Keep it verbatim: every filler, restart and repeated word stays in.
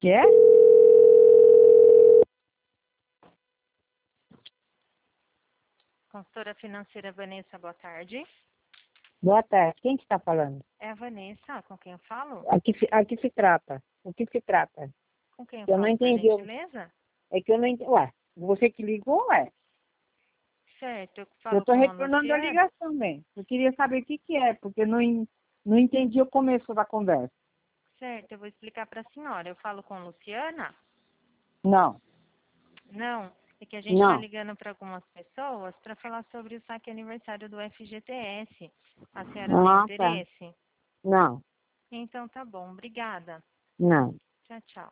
Quer? Consultora financeira Vanessa, boa tarde. Boa tarde. Quem que está falando? É a Vanessa, com quem eu falo? A que, se- a que se trata? O que se trata? Com quem eu Eu falo, não por entendi. Eu- gentileza? É que eu não entendi. Ué, você que ligou, ué? Certo, eu Eu falo estou com a retornando a Luciana. ligação, bem. Eu queria saber o que que é, porque eu não, en- não entendi o começo da conversa. Certo, eu vou explicar para a senhora. Eu falo com a Luciana? Não, Não, é que a gente está não. ligando para algumas pessoas para falar sobre o saque aniversário do F G T S. A senhora tem Ah, tá. interesse? Não, Então tá bom, obrigada. não. Tchau, tchau.